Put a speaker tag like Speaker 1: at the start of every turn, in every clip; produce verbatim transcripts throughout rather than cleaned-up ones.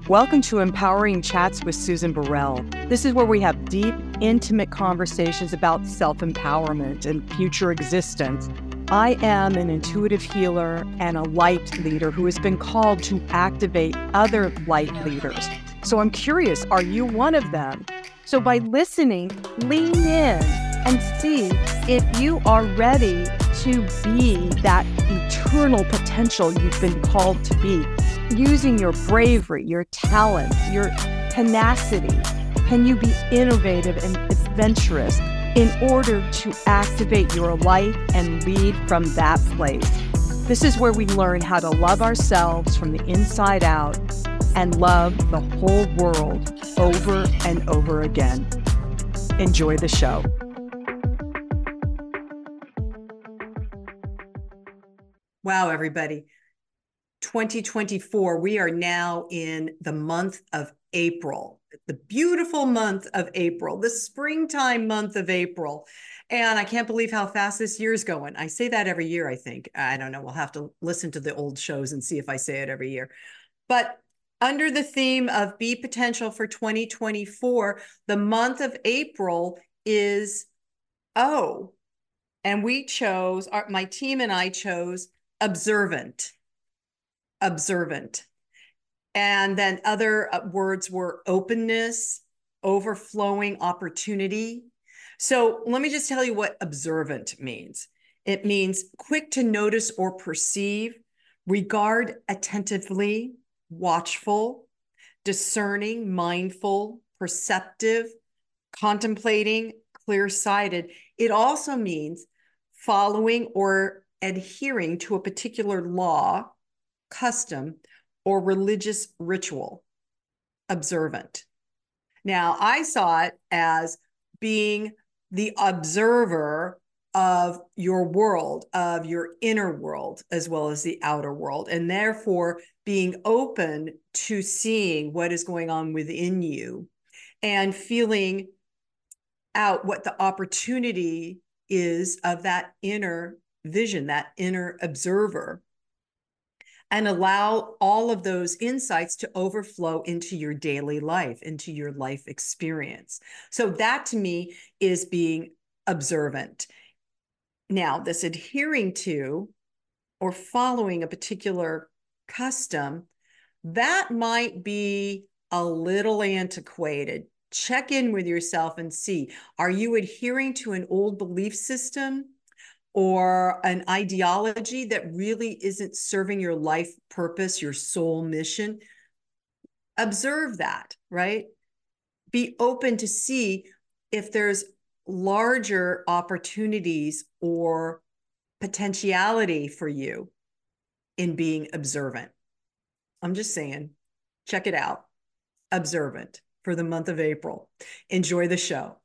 Speaker 1: Welcome to Empowering Chats with Susan Burrell. This is where we have deep, intimate conversations about self-empowerment and future existence. I am an intuitive healer and a light leader who has been called to activate other light leaders. So I'm curious, are you one of them? So by listening, lean in and see if you are ready to be that eternal potential you've been called to be. Using your bravery, your talent, your tenacity, can you be innovative and adventurous in order to activate your light and lead from that place? This is where we learn how to love ourselves from the inside out and love the whole world over and over again. Enjoy the show. Wow, everybody. twenty twenty-four, we are now in the month of April, the beautiful month of April, the springtime month of April. And I can't believe how fast this year is going. I say that every year, I think. I don't know. We'll have to listen to the old shows and see if I say it every year. But under the theme of Be Potential for twenty twenty-four, the month of April is O. And we chose, our, my team and I chose observant. Observant. And then other words were openness, overflowing opportunity. So let me just tell you what observant means. It means quick to notice or perceive, regard attentively, watchful, discerning, mindful, perceptive, contemplating, clear-sighted. It also means following or adhering to a particular law, custom, or religious ritual. Observant. Now, I saw it as being the observer of your world, of your inner world, as well as the outer world, and therefore being open to seeing what is going on within you and feeling out what the opportunity is of that inner vision, that inner observer, and allow all of those insights to overflow into your daily life, into your life experience. So that to me is being observant. Now, this adhering to or following a particular custom, that might be a little antiquated. Check in with yourself and see, are you adhering to an old belief system or an ideology that really isn't serving your life purpose, your soul mission? Observe that, right? Be open to see if there's larger opportunities or potentiality for you in being observant. I'm just saying, check it out. Observant for the month of April. Enjoy the show.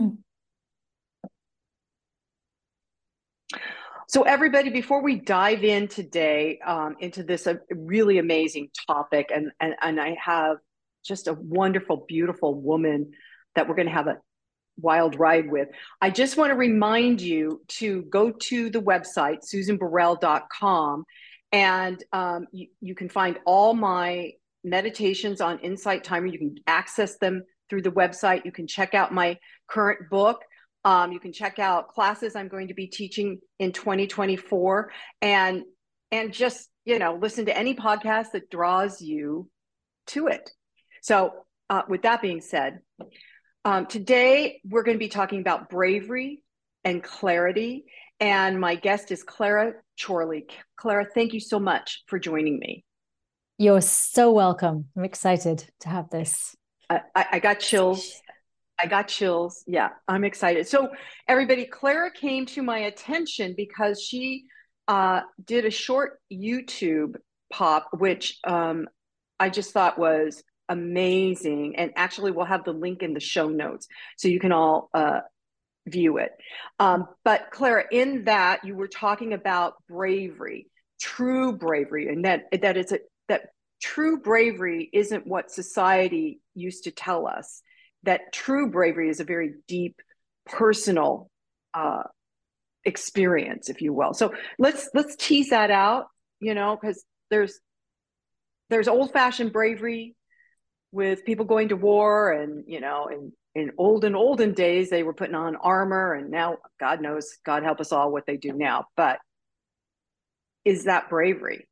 Speaker 1: So everybody, before we dive in today um, into this uh, really amazing topic, and, and, and I have just a wonderful, beautiful woman that we're going to have a wild ride with, I just want to remind you to go to the website, susan burrell dot com, and um, you, you can find all my meditations on Insight Timer. You can access them through the website. You can check out my current book. Um, you can check out classes I'm going to be teaching in twenty twenty-four, and and just, you know, listen to any podcast that draws you to it. So uh, with that being said, um, today we're going to be talking about bravery and clarity, and my guest is Clara Chorley. Clara, thank you so much for joining me.
Speaker 2: You're so welcome. I'm excited to have this.
Speaker 1: I, I, I got chills. I got chills. Yeah, I'm excited. So everybody, Clara came to my attention because she uh, did a short YouTube pop, which um, I just thought was amazing. And actually, we'll have the link in the show notes so you can all uh, view it. Um, but Clara, in that, you were talking about bravery, true bravery, and that that is a, that true bravery isn't what society used to tell us. That true bravery is a very deep, personal uh, experience, if you will. So let's let's tease that out, you know, because there's there's old-fashioned bravery,
Speaker 3: with people going to war, and you know, in in olden olden days they were putting on armor, and now God knows, God help us all, what they do now. But is that bravery?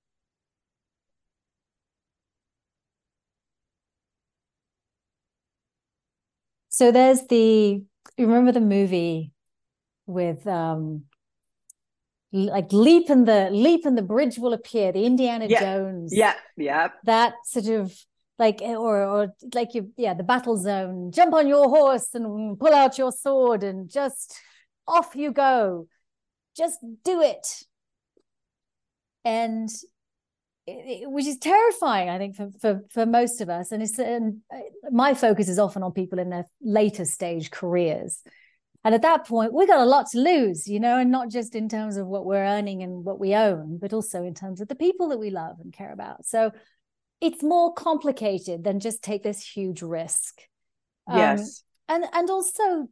Speaker 2: So there's the, you remember the movie with um like leap and the leap and the bridge will appear, the Indiana
Speaker 3: Yeah,
Speaker 2: Jones,
Speaker 3: yeah, yeah.
Speaker 2: that sort of like, or or like you, yeah, the battle zone, jump on your horse and pull out your sword and just off you go, just do it. And it, it, which is terrifying, I think, for, for for most of us. And it's, and my focus is often on people in their later stage careers. And at that point, we got a lot to lose, you know, and not just in terms of what we're earning and what we own, but also in terms of the people that we love and care about. So it's more complicated than just take this huge risk.
Speaker 3: Yes.
Speaker 2: Um, and and also,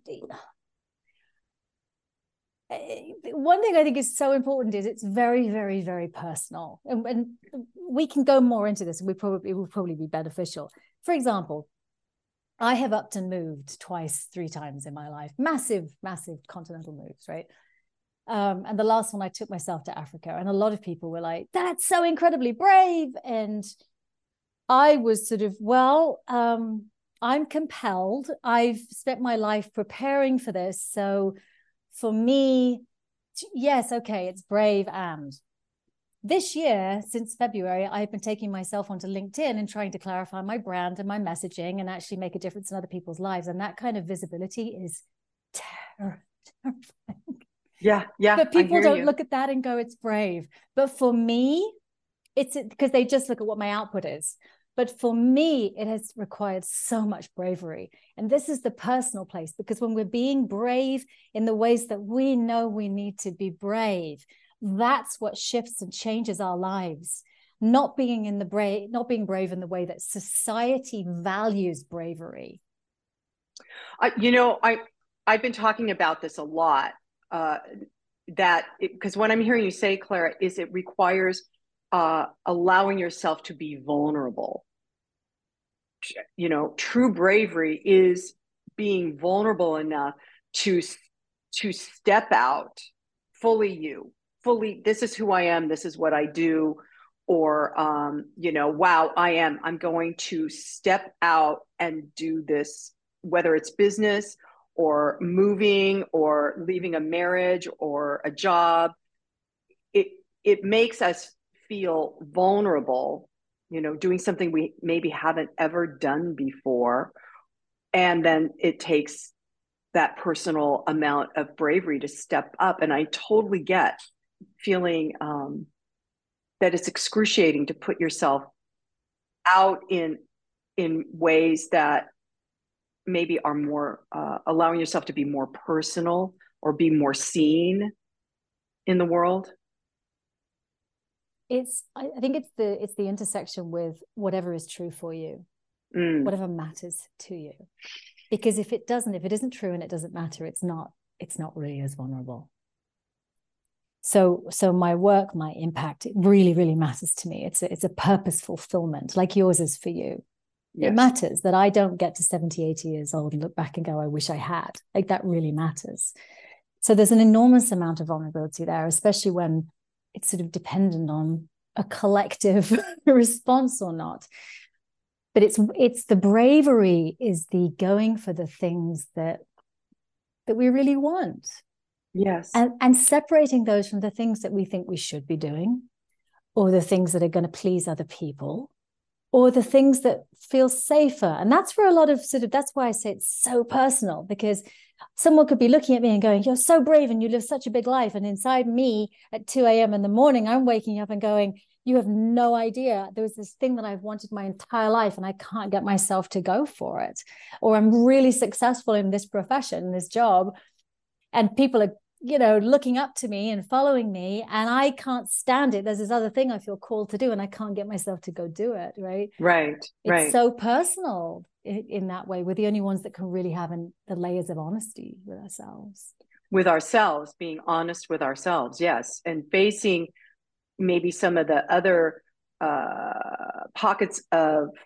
Speaker 2: one thing I think is so important is it's very, very, very personal. And, and we can go more into this, and we probably, it will probably be beneficial. For example, I have upped and moved twice, three times in my life. Massive, massive continental moves, right? Um, and the last one, I took myself to Africa. And a lot of people were like, that's so incredibly brave. And I was sort of, well, um, I'm compelled. I've spent my life preparing for this. So for me, yes, okay, it's brave. And this year, since February, I've been taking myself onto LinkedIn and trying to clarify my brand and my messaging and actually make a difference in other people's lives. And that kind of visibility is terrifying.
Speaker 3: Yeah, yeah.
Speaker 2: But people don't
Speaker 3: you.
Speaker 2: look at that and go, it's brave. But for me, it's because they just look at what my output is. But for me, it has required so much bravery. And this is the personal place, because when we're being brave in the ways that we know we need to be brave, that's what shifts and changes our lives. Not being in the brave, not being brave in the way that society values bravery.
Speaker 3: I, you know, I I've been talking about this a lot. Uh, that because what I'm hearing you say, Clara, is it requires uh, allowing yourself to be vulnerable. You know, true bravery is being vulnerable enough to to step out fully you, fully, this is who I am, this is what I do. Or um, you know, wow, I am, I'm going to step out and do this, whether it's business or moving or leaving a marriage or a job. It it makes us feel vulnerable, you know, doing something we maybe haven't ever done before. And then it takes that personal amount of bravery to step up. And I totally get feeling um, that it's excruciating to put yourself out in in ways that maybe are more uh, allowing yourself to be more personal or be more seen in the world.
Speaker 2: It's, I think it's the it's the intersection with whatever is true for you, mm. whatever matters to you. Because if it doesn't, if it isn't true and it doesn't matter, it's not, it's not really as vulnerable. So, so my work, my impact, it really, really matters to me. It's a, it's a purpose fulfillment, like yours is for you. Yes. It matters that I don't get to seventy, eighty years old and look back and go, I wish I had. Like, that really matters. So there's an enormous amount of vulnerability there, especially when it's sort of dependent on a collective response or not. But it's it's the bravery is the going for the things that that we really want.
Speaker 3: Yes.
Speaker 2: And, and separating those from the things that we think we should be doing, or the things that are going to please other people, or the things that feel safer. And that's where a lot of sort of, that's why I say it's so personal, because someone could be looking at me and going, you're so brave and you live such a big life. And inside me at two a.m. in the morning, I'm waking up and going, you have no idea. There was this thing that I've wanted my entire life and I can't get myself to go for it. Or I'm really successful in this profession, this job, and people are, you know, looking up to me and following me, and I can't stand it. There's this other thing I feel called to do and I can't get myself to go do it. Right.
Speaker 3: Right.
Speaker 2: It's
Speaker 3: right.
Speaker 2: so personal in, in that way. We're the only ones that can really have an, the layers of honesty with ourselves.
Speaker 3: With ourselves, being honest with ourselves. Yes. And facing maybe some of the other uh, pockets of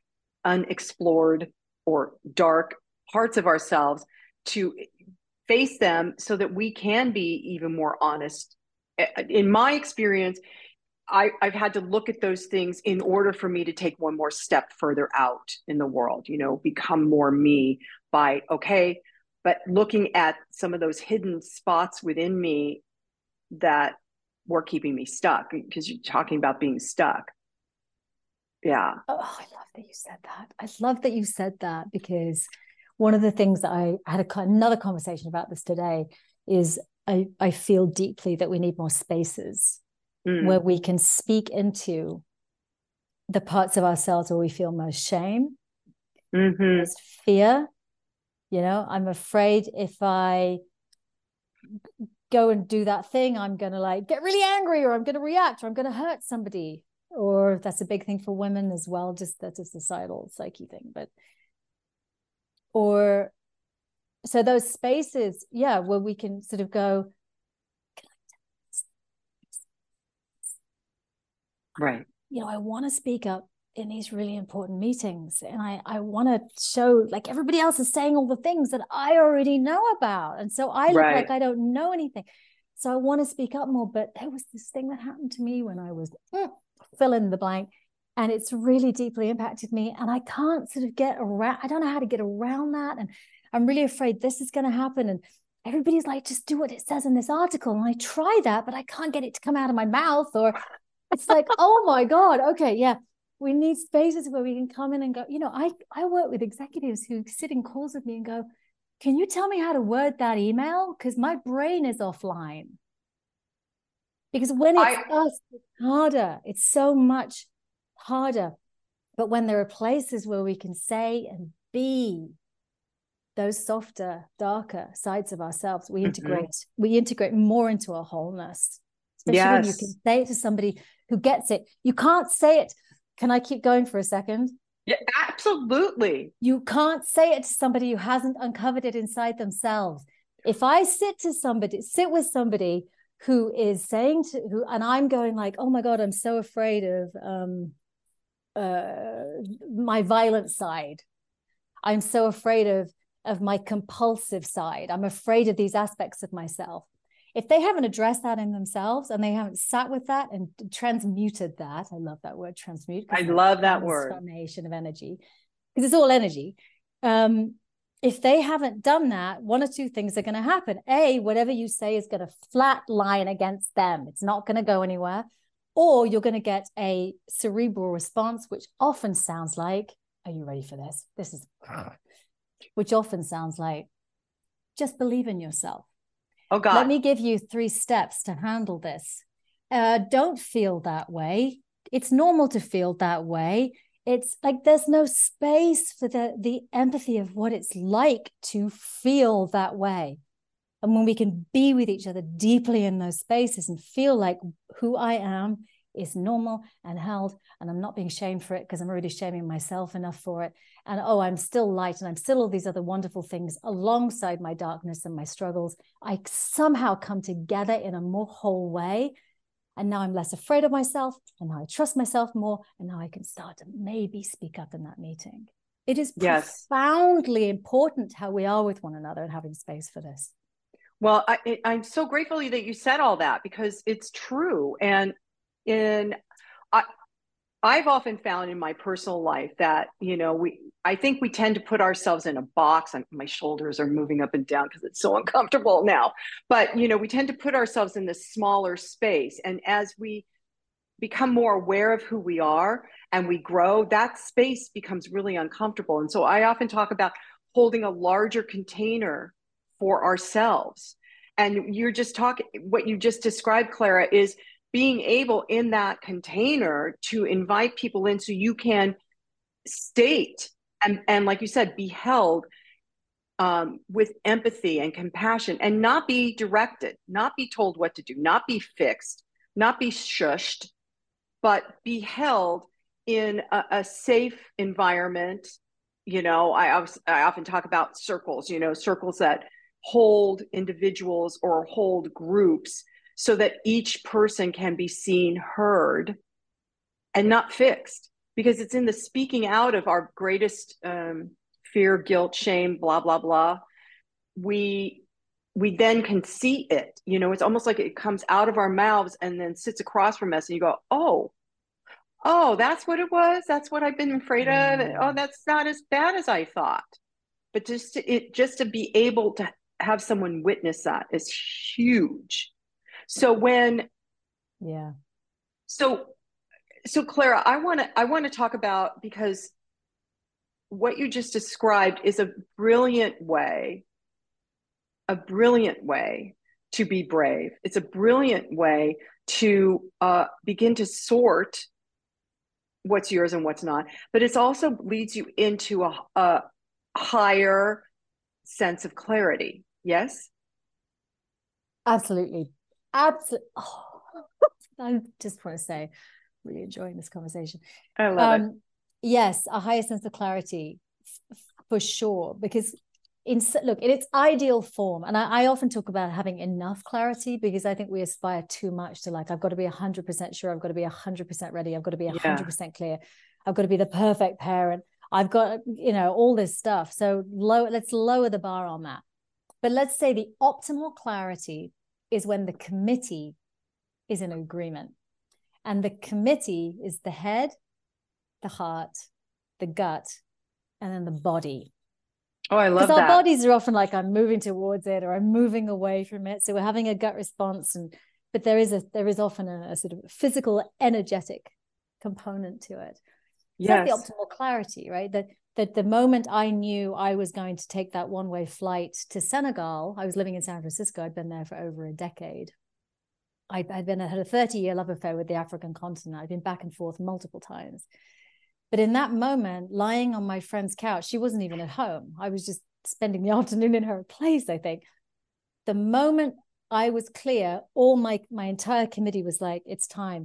Speaker 3: unexplored or dark parts of ourselves, to face them so that we can be even more honest. In my experience, I, I've had to look at those things in order for me to take one more step further out in the world, you know, become more me by, okay, but looking at some of those hidden spots within me that were keeping me stuck, because you're talking about being stuck. Yeah.
Speaker 2: Oh, I love that you said that. I love that you said that, because one of the things that I had a, another conversation about this today is I, I feel deeply that we need more spaces mm. where we can speak into the parts of ourselves where we feel most shame,
Speaker 3: mm-hmm.
Speaker 2: most fear. You know, I'm afraid if I go and do that thing, I'm going to like get really angry, or I'm going to react, or I'm going to hurt somebody. Or that's a big thing for women as well. Just that's a societal psyche thing. But, or, so those spaces, yeah, where we can sort of go,
Speaker 3: right.
Speaker 2: You know, I want to speak up in these really important meetings, and I, I want to show, like, everybody else is saying all the things that I already know about. And so I look right. like I don't know anything. So I want to speak up more. But there was this thing that happened to me when I was mm, fill in the blank, and it's really deeply impacted me. And I can't sort of get around, I don't know how to get around that. And I'm really afraid this is going to happen. And everybody's like, just do what it says in this article. And I try that, but I can't get it to come out of my mouth. Or it's like, oh my God, okay, yeah. We need spaces where we can come in and go, you know, I, I work with executives who sit in calls with me and go, can you tell me how to word that email? Because my brain is offline. Because when it's I, us, it's harder. It's so much harder. But when there are places where we can say and be those softer, darker sides of ourselves, we integrate, mm-hmm. we integrate more into a wholeness. Especially yes. when you can say it to somebody who gets it. You can't say it. Can I keep going for a second?
Speaker 3: Yeah, absolutely.
Speaker 2: You can't say it to somebody who hasn't uncovered it inside themselves. If I sit to somebody, sit with somebody who is saying to who, and I'm going like, oh my God, I'm so afraid of um, uh, my violent side. I'm so afraid of, of my compulsive side. I'm afraid of these aspects of myself. If they haven't addressed that in themselves and they haven't sat with that and transmuted that, I love that word, transmute.
Speaker 3: I love that word.
Speaker 2: Transformation of energy, because it's all energy. Um, if they haven't done that, one or two things are going to happen. A, whatever you say is going to flat line against them. It's not going to go anywhere. Or you're going to get a cerebral response, which often sounds like, are you ready for this? This is, which often sounds like, just believe in yourself.
Speaker 3: Oh God.
Speaker 2: Let me give you three steps to handle this. Uh, don't feel that way. It's normal to feel that way. It's like there's no space for the, the empathy of what it's like to feel that way. And when we can be with each other deeply in those spaces and feel like who I am is normal and held, and I'm not being shamed for it because I'm already shaming myself enough for it. And oh, I'm still light and I'm still all these other wonderful things alongside my darkness and my struggles. I somehow come together in a more whole way. And now I'm less afraid of myself, and now I trust myself more, and now I can start to maybe speak up in that meeting. It is
Speaker 3: yes.
Speaker 2: profoundly important how we are with one another and having space for this.
Speaker 3: Well, I, I'm so grateful that you said all that, because it's true. And in I, I've often found in my personal life that, you know, we, I think we tend to put ourselves in a box. And my shoulders are moving up and down because it's so uncomfortable now. But, you know, we tend to put ourselves in this smaller space. And as we become more aware of who we are and we grow, that space becomes really uncomfortable. And so I often talk about holding a larger container for ourselves. And you're just talking, what you just described, Clara, is being able in that container to invite people in so you can state and, and like you said, be held um, with empathy and compassion, and not be directed, not be told what to do, not be fixed, not be shushed, but be held in a, a safe environment. You know, I, I, was, I often talk about circles, you know, circles that hold individuals or hold groups, so that each person can be seen, heard, and not fixed. because it's in the speaking out of our greatest um, fear, guilt, shame, blah, blah, blah. We, we then can see it, you know, it's almost like it comes out of our mouths and then sits across from us and you go, oh, oh, that's what it was. That's what I've been afraid of.
Speaker 2: Mm.
Speaker 3: Oh, that's not as bad as I thought. But just to, it, just to be able to have someone witness that is huge. So when,
Speaker 2: yeah.
Speaker 3: So, so Clara, I want to, I want to talk about, because what you just described is a brilliant way, a brilliant way to be brave. It's a brilliant way to uh, begin to sort what's yours and what's not, but it also leads you into a, a higher sense of clarity. Yes?
Speaker 2: Absolutely. Absolutely. Oh, I just want to say, really enjoying this conversation.
Speaker 3: I love
Speaker 2: um,
Speaker 3: it.
Speaker 2: Yes, a higher sense of clarity for sure. Because in look, in its ideal form, and I, I often talk about having enough clarity, because I think we aspire too much to, like, I've got to be one hundred percent sure, I've got to be one hundred percent ready, I've got to be one hundred percent clear, I've got to be the perfect parent, I've got, you know, all this stuff. So low, let's lower the bar on that. But let's say the optimal clarity is when the committee is in agreement. And the committee is the head, the heart, the gut, and then the body.
Speaker 3: Oh, I love that.
Speaker 2: Because our bodies are often like, I'm moving towards it or I'm moving away from it. So we're having a gut response. And but there is a there is often a, a sort of physical, energetic component to it. So yes. That's the optimal clarity, right? That that the moment I knew I was going to take that one-way flight to Senegal, I was living in San Francisco. I'd been there for over a decade. I'd, I'd been I had a thirty-year love affair with the African continent. I'd been back and forth multiple times. But in that moment, lying on my friend's couch, she wasn't even at home. I was just spending the afternoon in her place, I think. The moment I was clear, all my, my entire committee was like, it's time.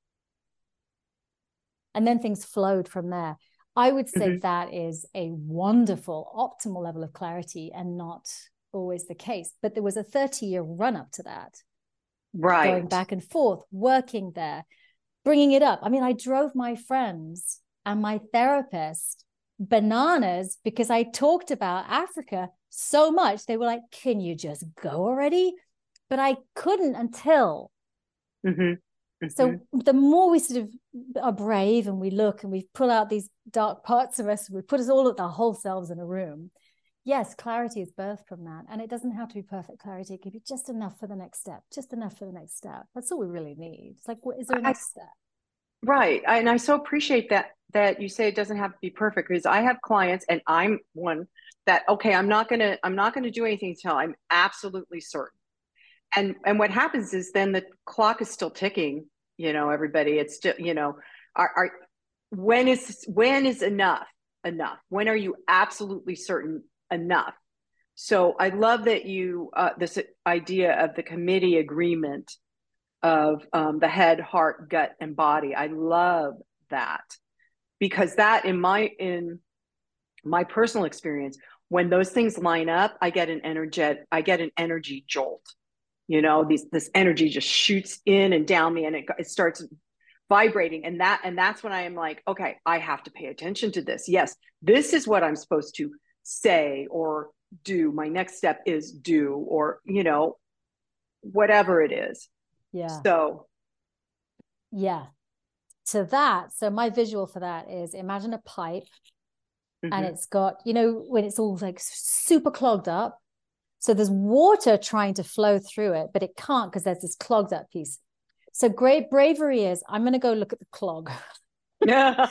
Speaker 2: And then things flowed from there. I would say mm-hmm. that is a wonderful, optimal level of clarity, and not always the case. But there was a thirty-year run up to that.
Speaker 3: Right.
Speaker 2: Going back and forth, working there, bringing it up. I mean, I drove my friends and my therapist bananas because I talked about Africa so much. They were like, can you just go already? But I couldn't until.
Speaker 3: Mm-hmm. Mm-hmm.
Speaker 2: So the more we sort of are brave and we look and we pull out these dark parts of us, we put us all at our whole selves in a room. Yes, clarity is birthed from that. And it doesn't have to be perfect clarity. It can be just enough for the next step, just enough for the next step. That's all we really need. It's like, what, is there a next I, step?
Speaker 3: Right. I, and I so appreciate that, that you say it doesn't have to be perfect, because I have clients, and I'm one that, okay, I'm not going to, I'm not going to do anything until I'm absolutely certain. And, and what happens is then the clock is still ticking, you know, everybody, it's still, you know, are, are, when is, when is enough enough? When are you absolutely certain enough? So I love that you, uh, this idea of the committee agreement of um, the head, heart, gut, and body. I love that, because that in my, in my personal experience, when those things line up, I get an energetic, I get an energy jolt. You know, these, this energy just shoots in and down me, and it, it starts vibrating. And that, and that's when I am like, okay, I have to pay attention to this. Yes, this is what I'm supposed to say or do. My next step is do, or, you know, whatever it is.
Speaker 2: Yeah.
Speaker 3: So.
Speaker 2: Yeah. To that. So my visual for that is, imagine a pipe mm-hmm. and it's got, you know, when it's all like super clogged up. So there's water trying to flow through it, but it can't because there's this clogged up piece. So great bravery is, I'm going to go look at the clog.
Speaker 3: Yeah.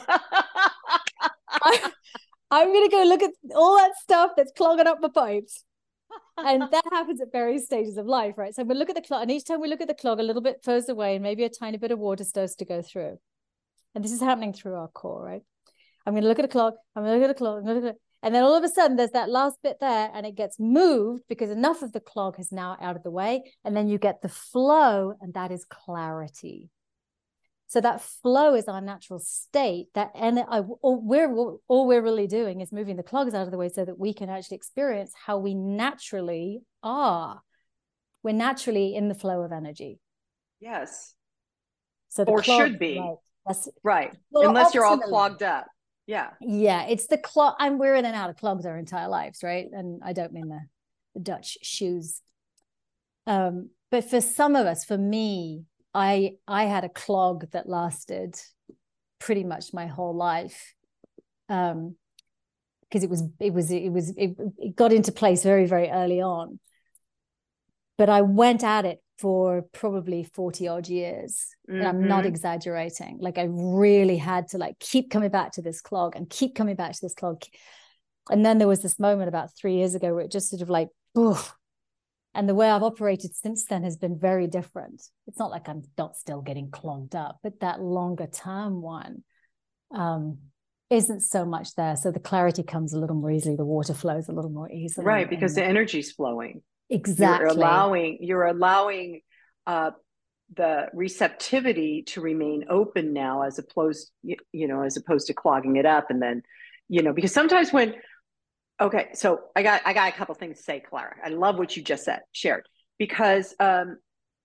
Speaker 2: I, I'm going to go look at all that stuff that's clogging up my pipes. And that happens at various stages of life, right? So we look at the clog, and each time we look at the clog, a little bit further away, and maybe a tiny bit of water starts to go through. And this is happening through our core, right? I'm going to look at a clog. I'm going to look at a clog. I'm going to look at, and then all of a sudden, there's that last bit there, and it gets moved because enough of the clog is now out of the way. And then you get the flow, and that is clarity. So that flow is our natural state. That and I, all we're all we're really doing is moving the clogs out of the way so that we can actually experience how we naturally are. We're naturally in the flow of energy.
Speaker 3: Yes.
Speaker 2: So the
Speaker 3: or
Speaker 2: clog,
Speaker 3: should be.
Speaker 2: right, That's
Speaker 3: right.
Speaker 2: well,
Speaker 3: Unless you're all
Speaker 2: optimally.
Speaker 3: clogged up. Yeah.
Speaker 2: Yeah, it's the clog. And we're in and out of clogs our entire lives, right? And I don't mean the, the Dutch shoes. Um, but for some of us, for me, I I had a clog that lasted pretty much my whole life. Um, because it was it was it was it, it got into place very, very early on. But I went at it for probably forty odd years. Mm-hmm. And I'm not exaggerating. Like I really had to like keep coming back to this clog and keep coming back to this clog. And then there was this moment about three years ago where it just sort of like, oof. And the way I've operated since then has been very different. It's not like I'm not still getting clogged up, but that longer term one um, isn't so much there. So the clarity comes a little more easily. The water flows a little more easily.
Speaker 3: Right, because the energy's flowing.
Speaker 2: Exactly.
Speaker 3: You're allowing, you're allowing uh, the receptivity to remain open now, as opposed, you, you know, as opposed to clogging it up. And then, you know, because sometimes when, okay, so I got, I got a couple things to say, Clara. I love what you just said, shared, because um,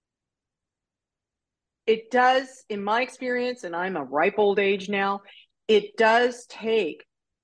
Speaker 3: it does, in my experience, and I'm a ripe old age now, it does take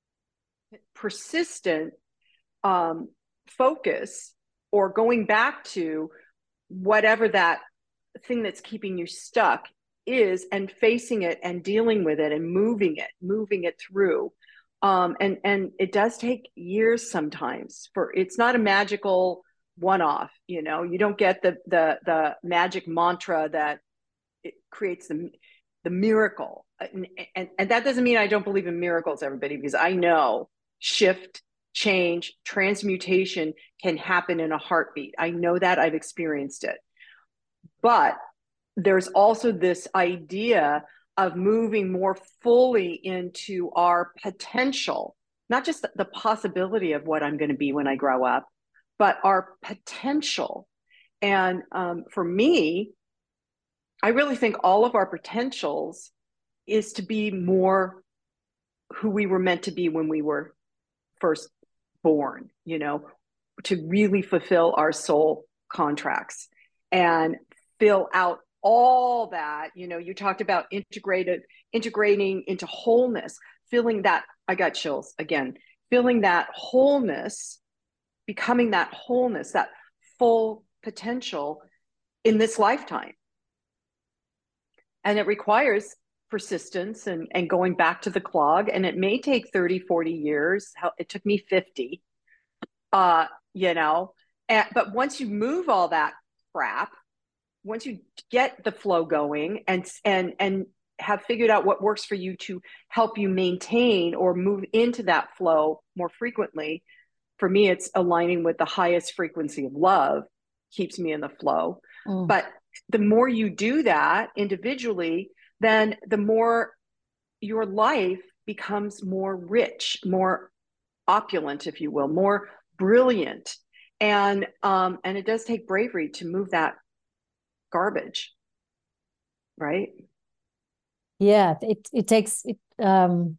Speaker 3: persistent um, focus, or going back to whatever that thing that's keeping you stuck is, and facing it and dealing with it and moving it, moving it through. Um, and, and it does take years sometimes. For it's not a magical one-off, you know, you don't get the, the, the magic mantra that it creates the, the miracle. And, and, and that doesn't mean I don't believe in miracles, everybody, because I know shift, change, transmutation can happen in a heartbeat. I know that, I've experienced it. But there's also this idea of moving more fully into our potential, not just the possibility of what I'm going to be when I grow up, but our potential. And um, for me, I really think all of our potentials is to be more who we were meant to be when we were first born, you know, to really fulfill our soul contracts and fill out all that. You know, you talked about integrated, integrating into wholeness, feeling that, I got chills again, feeling that wholeness, becoming that wholeness, that full potential in this lifetime. And it requires persistence and, and going back to the clog. And it may take thirty, forty years. It took me fifty, uh, you know, and, but once you move all that crap, once you get the flow going and, and, and have figured out what works for you to help you maintain or move into that flow more frequently, for me, it's aligning with the highest frequency of love keeps me in the flow. Mm. But the more you do that individually, then the more your life becomes more rich, more opulent, if you will, more brilliant. And um, and it does take bravery to move that garbage, right?
Speaker 2: Yeah, it it takes it. Um,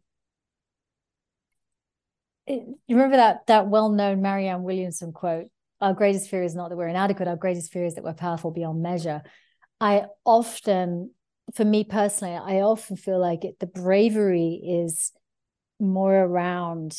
Speaker 2: it, you remember that that well-known Marianne Williamson quote? Our greatest fear is not that we're inadequate. Our greatest fear is that we're powerful beyond measure. I often, for me personally, I often feel like it, the bravery is more around,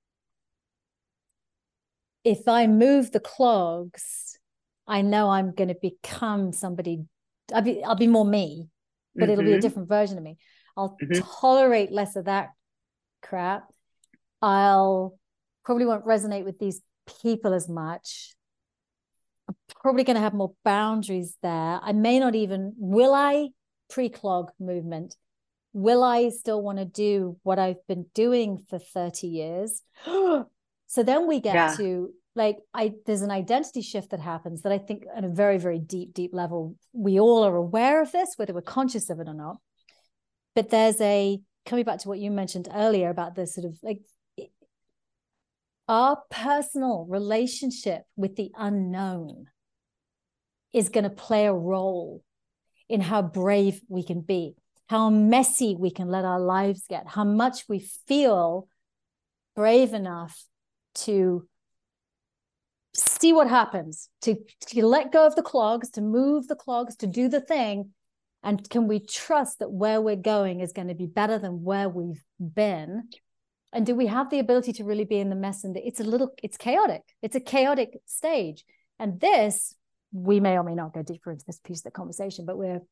Speaker 2: if I move the clogs, I know I'm going to become somebody, I'll be, I'll be more me, but mm-hmm. it'll be a different version of me. I'll mm-hmm. tolerate less of that crap. I'll probably won't resonate with these people as much. I'm probably going to have more boundaries there. I may not even, will I pre-clog movement? Will I still want to do what I've been doing for thirty years? So then we get yeah. to like, I, there's an identity shift that happens that I think at a very, very deep, deep level, we all are aware of this, whether we're conscious of it or not. But there's a, coming back to what you mentioned earlier about this sort of like, our personal relationship with the unknown is going to play a role in how brave we can be, how messy we can let our lives get, how much we feel brave enough to see what happens, to, to let go of the clogs, to move the clogs, to do the thing, And can we trust that where we're going is going to be better than where we've been? And do we have the ability to really be in the mess? And it's a little, it's chaotic. It's a chaotic stage. And this, we may or may not go deeper into this piece of the conversation, but we're,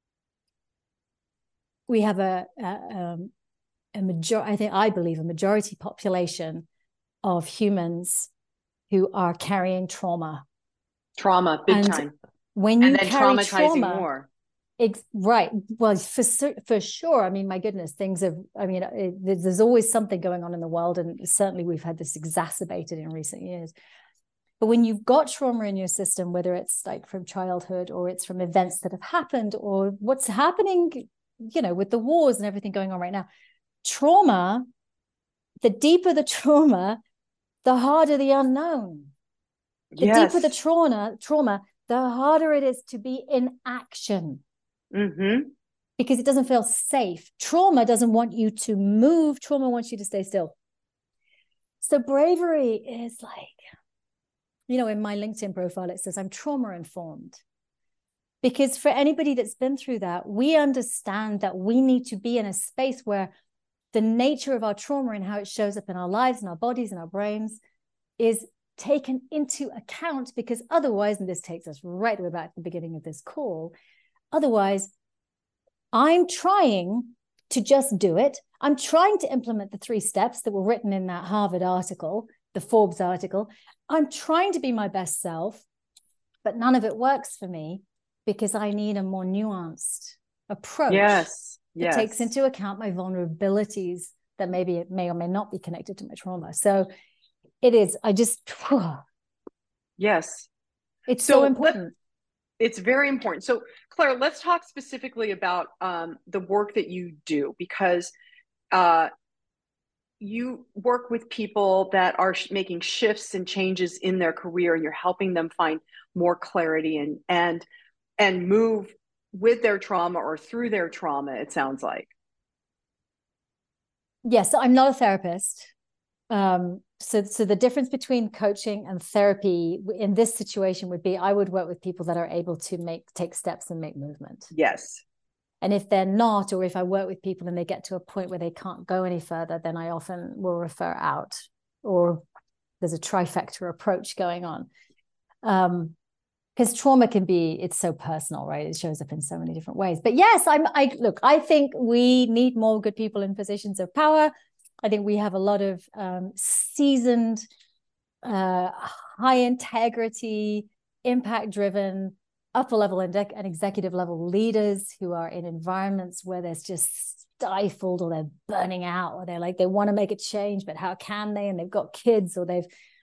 Speaker 2: we have a, a, um, a major, I think, I believe a majority population of humans who are carrying trauma.
Speaker 3: Trauma, big
Speaker 2: and
Speaker 3: time.
Speaker 2: When you
Speaker 3: and then
Speaker 2: carry
Speaker 3: traumatizing
Speaker 2: trauma,
Speaker 3: more.
Speaker 2: Ex- right. Well, for for sure. I mean, my goodness, things have, I mean, it, there's always something going on in the world. And certainly we've had this exacerbated in recent years. But when you've got trauma in your system, whether it's like from childhood or it's from events that have happened or what's happening, you know, with the wars and everything going on right now, trauma, the deeper the trauma, the harder the unknown. The
Speaker 3: Yes.
Speaker 2: deeper the trauma, trauma, the harder it is to be in action.
Speaker 3: Mm-hmm.
Speaker 2: Because it doesn't feel safe. Trauma doesn't want you to move. Trauma wants you to stay still. So bravery is like, you know, in my LinkedIn profile, it says I'm trauma informed. Because for anybody that's been through that, we understand that we need to be in a space where the nature of our trauma and how it shows up in our lives and our bodies and our brains is taken into account, because otherwise, and this takes us right way back to the beginning of this call, otherwise, I'm trying to just do it. I'm trying to implement the three steps that were written in that Harvard article, the Forbes article. I'm trying to be my best self, but none of it works for me because I need a more nuanced approach.
Speaker 3: Yes. Yes.
Speaker 2: That takes into account my vulnerabilities that maybe it may or may not be connected to my trauma. So it is, I just, whew,
Speaker 3: yes.
Speaker 2: it's
Speaker 3: So
Speaker 2: so important.
Speaker 3: It's very important. So Claire, let's talk specifically about um, the work that you do, because uh, you work with people that are sh- making shifts and changes in their career, and you're helping them find more clarity and and and move with their trauma or through their trauma, it sounds like.
Speaker 2: Yes, I'm not a therapist. Um, so, so the difference between coaching and therapy in this situation would be I would work with people that are able to make take steps and make movement.
Speaker 3: Yes.
Speaker 2: And if they're not, or if I work with people and they get to a point where they can't go any further, then I often will refer out, or there's a trifecta approach going on. Um, because trauma can be, it's so personal, right? It shows up in so many different ways. But yes, I'm, I look, I think we need more good people in positions of power. I think we have a lot of um, seasoned, uh, high integrity, impact driven, upper level and, and executive level leaders who are in environments where there's just stifled, or they're burning out, or they're like, they want to make a change, but how can they? And they've got kids, or they've,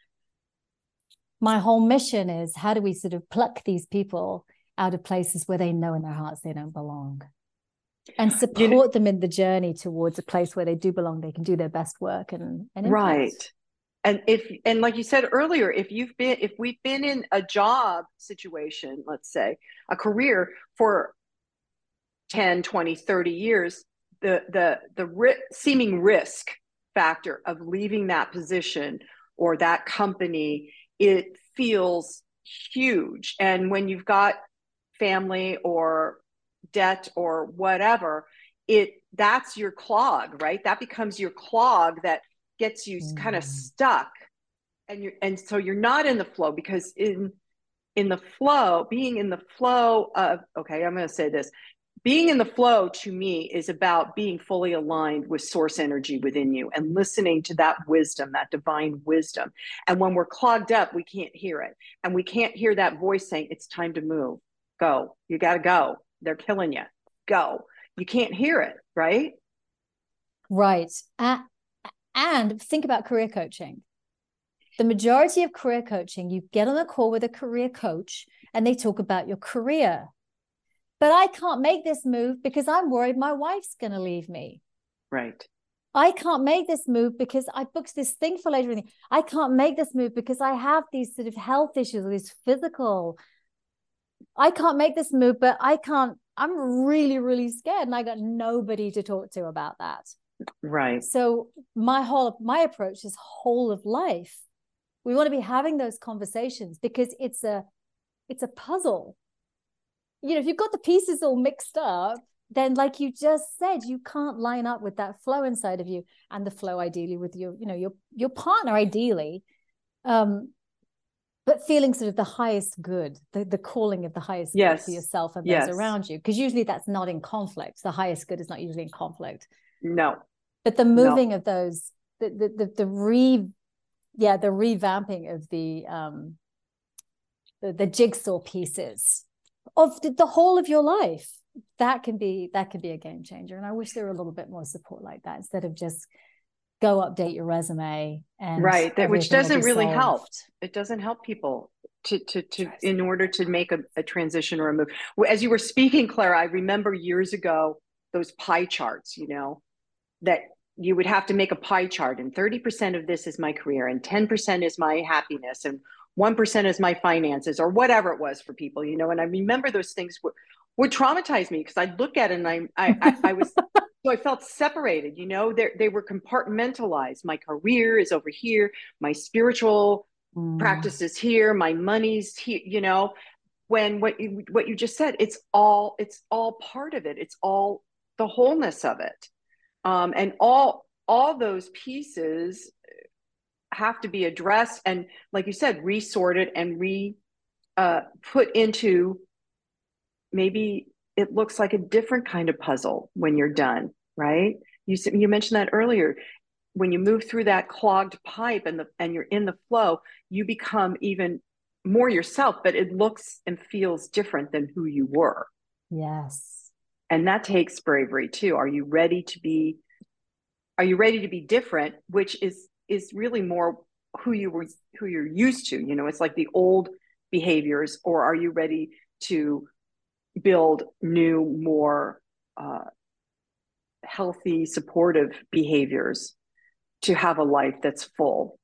Speaker 2: my whole mission is how do we sort of pluck these people out of places where they know in their hearts they don't belong, and support you know, them in the journey towards a place where they do belong, they can do their best work and, and impact.
Speaker 3: Right. And if, and like you said earlier, if you've been, if we've been in a job situation, let's say a career for ten, twenty, thirty years, the, the, the ri- seeming risk factor of leaving that position or that company, it feels huge. And when you've got family or debt or whatever, it, that's your clog, right? That becomes your clog that gets you mm. kind of stuck. And you're, and so you're not in the flow, because in, in the flow, being in the flow of, okay, I'm going to say this, being in the flow to me is about being fully aligned with source energy within you and listening to that wisdom, that divine wisdom. And when we're clogged up, we can't hear it. And we can't hear that voice saying, it's time to move. Go. You got to go. They're killing you. Go. You can't hear it, right?
Speaker 2: Right. Uh, and think about career coaching. The majority of career coaching, you get on a call with a career coach and they talk about your career. But I can't make this move because I'm worried my wife's going to leave me.
Speaker 3: Right.
Speaker 2: I can't make this move because I booked this thing for later in the, I can't make this move because I have these sort of health issues, or these physical. I can't make this move, but I can't, I'm really, really scared. And I got nobody to talk to about that.
Speaker 3: Right.
Speaker 2: So my whole, my approach is whole of life. We want to be having those conversations because it's a, it's a puzzle. you know, if you've got the pieces all mixed up, then like you just said, you can't line up with that flow inside of you, and the flow ideally with your, you know, your, your partner ideally. Um, but feeling sort of the highest good, the, the calling of the highest
Speaker 3: yes.
Speaker 2: good for yourself and
Speaker 3: yes.
Speaker 2: those around you. Because usually that's not in conflict. The highest good is not usually in conflict.
Speaker 3: No.
Speaker 2: But the moving
Speaker 3: no.
Speaker 2: of those, the, the, the, the re, yeah, the revamping of the, um, the, the jigsaw pieces of the, the whole of your life, that can be, that can be a game changer. And I wish there were a little bit more support like that, instead of just go update your resume and
Speaker 3: right that which doesn't really
Speaker 2: solved.
Speaker 3: help. It doesn't help people to to to in order to make a, a transition or a move. As you were speaking, Clara, I remember years ago those pie charts, you know, that you would have to make a pie chart, and thirty percent of this is my career, and ten percent is my happiness, and one percent is my finances, or whatever it was for people, you know. And I remember those things would, would traumatize me, because I'd look at it and I I, I, I was so I felt separated, you know. They they were compartmentalized. My career is over here, my spiritual mm. practice is here, my money's here, you know. When what you what you just said, it's all it's all part of it. It's all the wholeness of it, um, and all all those pieces have to be addressed, and like you said, resorted and re uh, put into, maybe it looks like a different kind of puzzle when you're done, right? You you mentioned that earlier. When you move through that clogged pipe and the and you're in the flow, you become even more yourself, but it looks and feels different than who you were.
Speaker 2: Yes.
Speaker 3: And that takes bravery too. Are you ready to be are you ready to be different, which is is really more who you were who you're used to, you know. It's like the old behaviors, or are you ready to build new, more uh, healthy, supportive behaviors to have a life that's full?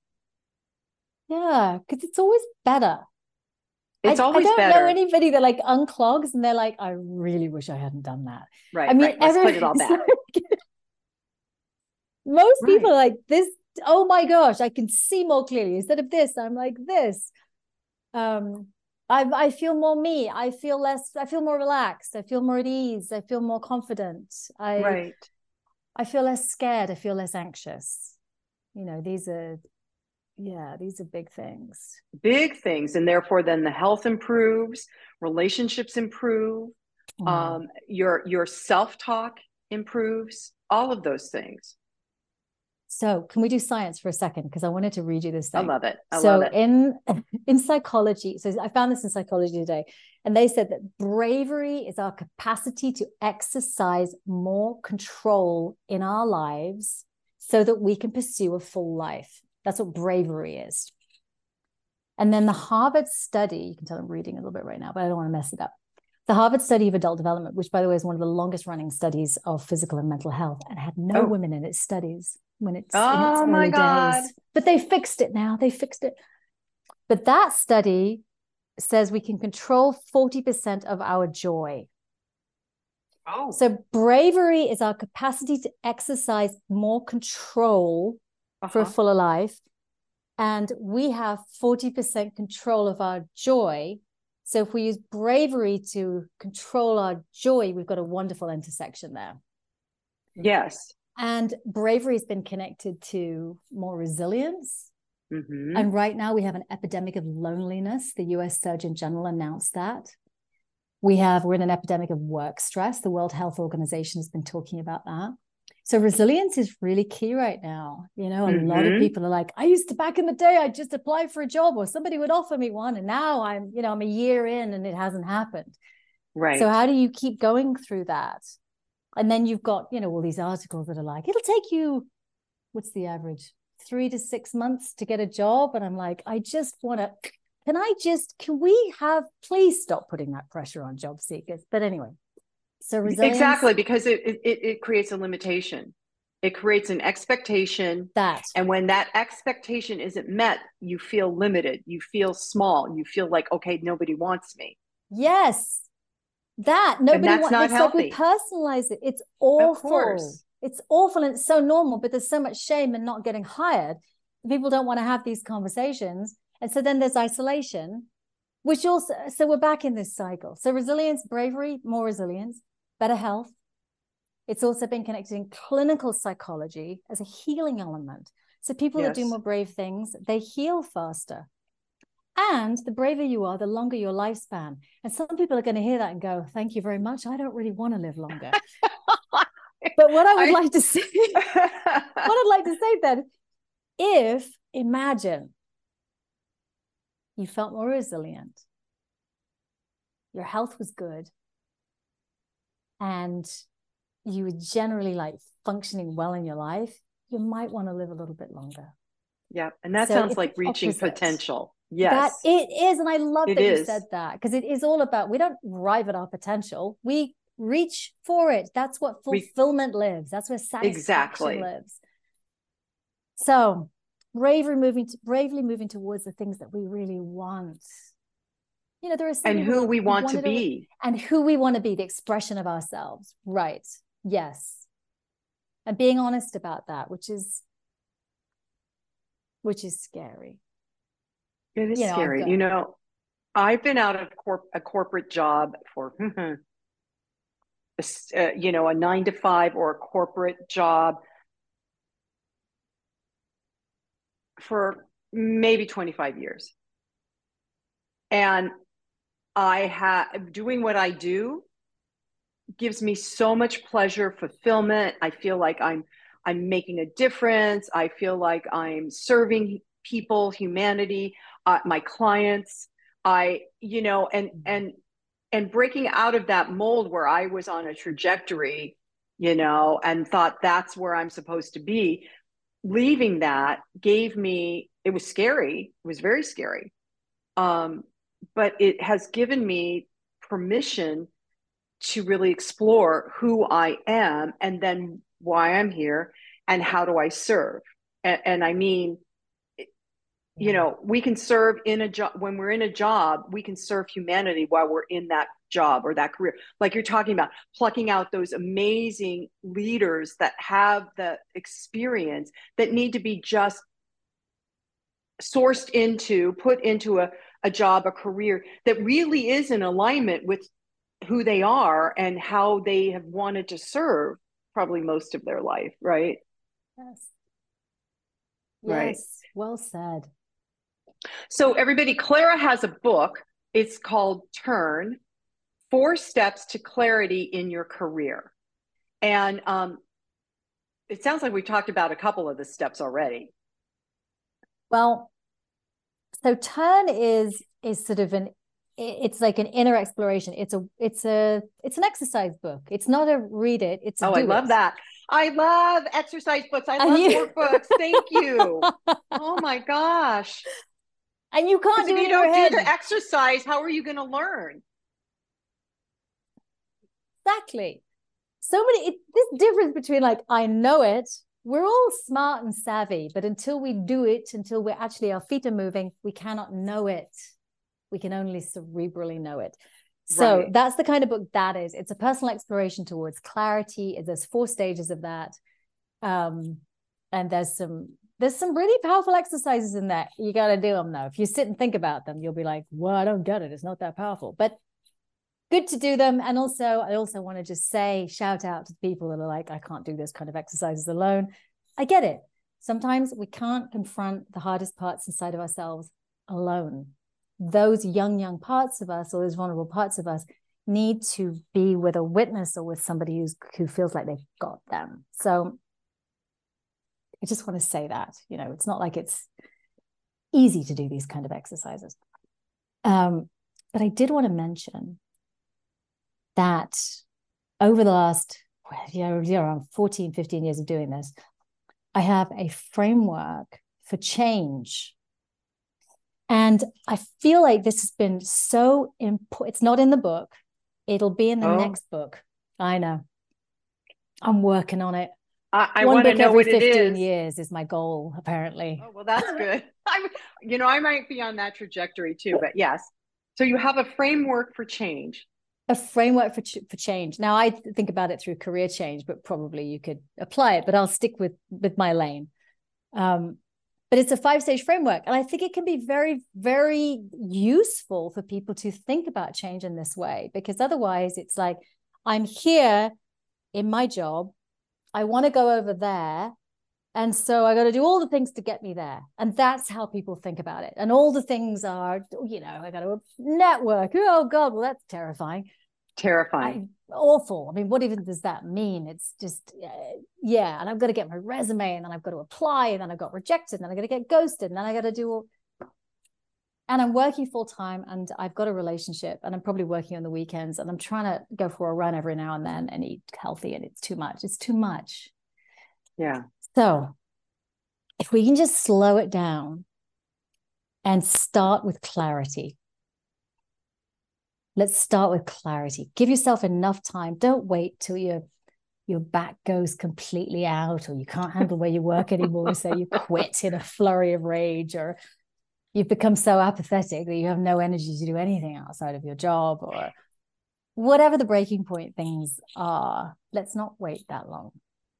Speaker 2: Yeah, because it's always better.
Speaker 3: It's
Speaker 2: I,
Speaker 3: always
Speaker 2: I don't
Speaker 3: better.
Speaker 2: know anybody that like unclogs and they're like, I really wish I hadn't done that.
Speaker 3: Right.
Speaker 2: I mean,
Speaker 3: right. Let's put it all back.
Speaker 2: Like, most
Speaker 3: right.
Speaker 2: people are like this. Oh my gosh, I can see more clearly. Instead of this, I'm like this. Um, I I feel more me. I feel less. I feel more relaxed. I feel more at ease. I feel more confident. I
Speaker 3: right.
Speaker 2: I feel less scared. I feel less anxious. You know, these are, yeah, these are big things.
Speaker 3: Big things, and therefore, then the health improves, relationships improve, mm. um, your your self-talk improves. All of those things. So
Speaker 2: can we do science for a second? Because I wanted to read you this thing.
Speaker 3: I love it. I
Speaker 2: so
Speaker 3: love it.
Speaker 2: in in psychology, so I found this in Psychology Today, and they said that bravery is our capacity to exercise more control in our lives so that we can pursue a full life. That's what bravery is. And then the Harvard study, you can tell I'm reading a little bit right now, but I don't want to mess it up. The Harvard study of adult development, which by the way is one of the longest running studies of physical and mental health, and had no oh. women in its studies when it's
Speaker 3: oh
Speaker 2: in its
Speaker 3: my
Speaker 2: early
Speaker 3: God.
Speaker 2: days. But they fixed it now. They fixed it. But that study says we can control forty percent of our joy.
Speaker 3: Oh.
Speaker 2: So bravery is our capacity to exercise more control uh-huh. for a fuller life. And we have forty percent control of our joy. So if we use bravery to control our joy, we've got a wonderful intersection there.
Speaker 3: Yes.
Speaker 2: And bravery has been connected to more resilience.
Speaker 3: Mm-hmm.
Speaker 2: And right now we have an epidemic of loneliness. The U S Surgeon General announced that. We have, we're in an epidemic of work stress. The World Health Organization has been talking about that. So resilience is really key right now. You know, a mm-hmm. lot of people are like, I used to, back in the day, I'd just apply for a job or somebody would offer me one. And now I'm, you know, I'm a year in and it hasn't happened.
Speaker 3: Right.
Speaker 2: So how do you keep going through that? And then you've got, you know, all these articles that are like, it'll take you, what's the average? Three to six months to get a job. And I'm like, I just want to, can I just, can we have, please stop putting that pressure on job seekers. But anyway. So resilience.
Speaker 3: Exactly, because it, it it creates a limitation. It creates an expectation.
Speaker 2: That.
Speaker 3: And when that expectation isn't met, you feel limited. You feel small. You feel like, okay, nobody wants me.
Speaker 2: Yes. That. Nobody
Speaker 3: and that's
Speaker 2: wants.
Speaker 3: not
Speaker 2: It's
Speaker 3: healthy.
Speaker 2: Like we personalize it. It's awful.
Speaker 3: Of course.
Speaker 2: It's awful and it's so normal, but there's so much shame in not getting hired. People don't want to have these conversations. And so then there's isolation. which also, so we're back in this cycle. So resilience, bravery, more resilience, better health. It's also been connected in clinical psychology as a healing element. So people yes. that do more brave things, they heal faster. And the braver you are, the longer your lifespan. And some people are going to hear that and go, thank you very much. I don't really want to live longer. But what I would I... like to say, what I'd like to say then, if, imagine, you felt more resilient, your health was good, and you were generally like functioning well in your life, you might want to live a little bit longer.
Speaker 3: Yeah. And that so sounds like reaching opposite. potential. Yes.
Speaker 2: That it is. And I love
Speaker 3: it
Speaker 2: that
Speaker 3: is.
Speaker 2: you said that, because it is all about, we don't arrive at our potential. We reach for it. That's what fulfillment we, lives. That's where satisfaction exactly. lives. So bravery moving to, bravely moving towards the things that we really want. You know, there are some
Speaker 3: and who we want to be.
Speaker 2: To, and who we want to be, the expression of ourselves. Right. Yes. And being honest about that, which is which is scary.
Speaker 3: It is you know, scary. You know, I've been out of corp- a corporate job for, uh, you know, a nine to five or a corporate job for maybe twenty-five years. And I have, doing what I do gives me so much pleasure, fulfillment. I feel like I'm, I'm making a difference. I feel like I'm serving people, humanity, uh, my clients. I, you know, and, and, and breaking out of that mold where I was on a trajectory, you know, and thought that's where I'm supposed to be. Leaving that gave me, it was scary. It was very scary. Um, but it has given me permission to really explore who I am and then why I'm here and how do I serve. And, and I mean, you know, we can serve in a job, when we're in a job, we can serve humanity while we're in that job or that career. Like you're talking about, plucking out those amazing leaders that have the experience that need to be just sourced into, put into a, a job, a career that really is in alignment with who they are and how they have wanted to serve probably most of their life, right?
Speaker 2: Yes.
Speaker 3: Right.
Speaker 2: Yes. Well said.
Speaker 3: So everybody, Clara has a book. It's called Turn, Four Steps to Clarity in Your Career. And um, it sounds like we talked about a couple of the steps already.
Speaker 2: Well, so Turn is is sort of an, it's like an inner exploration. It's a it's a it's an exercise book. It's not a read it. It's a
Speaker 3: oh,
Speaker 2: do
Speaker 3: I love
Speaker 2: it.
Speaker 3: that. I love exercise books. I love workbooks. Thank you. Oh my gosh.
Speaker 2: And you can't do
Speaker 3: if
Speaker 2: it
Speaker 3: you
Speaker 2: in
Speaker 3: don't
Speaker 2: your head.
Speaker 3: do the exercise, how are you going to learn?
Speaker 2: Exactly. So many, it, this difference between like, I know it, we're all smart and savvy, but until we do it, until we're actually, our feet are moving, we cannot know it. We can only cerebrally know it. So right. That's the kind of book that is. It's a personal exploration towards clarity. There's four stages of that. Um, and there's some, there's some really powerful exercises in there. You got to do them though. If you sit and think about them, you'll be like, well, I don't get it. It's not that powerful, but good to do them. And also, I also want to just say, shout out to people that are like, I can't do this kind of exercises alone. I get it. Sometimes we can't confront the hardest parts inside of ourselves alone. Those young, young parts of us, or those vulnerable parts of us, need to be with a witness or with somebody who's who feels like they've got them. So I just want to say that, you know, it's not like it's easy to do these kind of exercises. Um, but I did want to mention that over the last, you know, around fourteen, fifteen years of doing this, I have a framework for change. And I feel like this has been so important. It's not in the book. It'll be in the oh. next book. I know. I'm working on it.
Speaker 3: I, I want to know what it is.
Speaker 2: fifteen years is my goal, apparently.
Speaker 3: Oh, well, that's good. I, you know, I might be on that trajectory too, but yes. So you have a framework for change.
Speaker 2: A framework for, ch- for change. Now, I think about it through career change, but probably you could apply it, but I'll stick with, with my lane. Um, But it's a five-stage framework. And I think it can be very, very useful for people to think about change in this way, because otherwise it's like, I'm here in my job. I want to go over there. And so I got to do all the things to get me there. And that's how people think about it. And all the things are, you know, I got to network. Oh, God, well, that's terrifying.
Speaker 3: Terrifying.
Speaker 2: I, awful. I mean, what even does that mean? It's just, uh, yeah. And I've got to get my resume, and then I've got to apply, and then I got rejected, and then I got to get ghosted, and then I got to do all. And I'm working full time, and I've got a relationship, and I'm probably working on the weekends, and I'm trying to go for a run every now and then and eat healthy, and it's too much. It's too much.
Speaker 3: Yeah.
Speaker 2: So if we can just slow it down and start with clarity. Let's start with clarity. Give yourself enough time. Don't wait till your, your back goes completely out, or you can't handle where you work anymore, so you quit in a flurry of rage, or you've become so apathetic that you have no energy to do anything outside of your job, or whatever the breaking point things are. Let's not wait that long.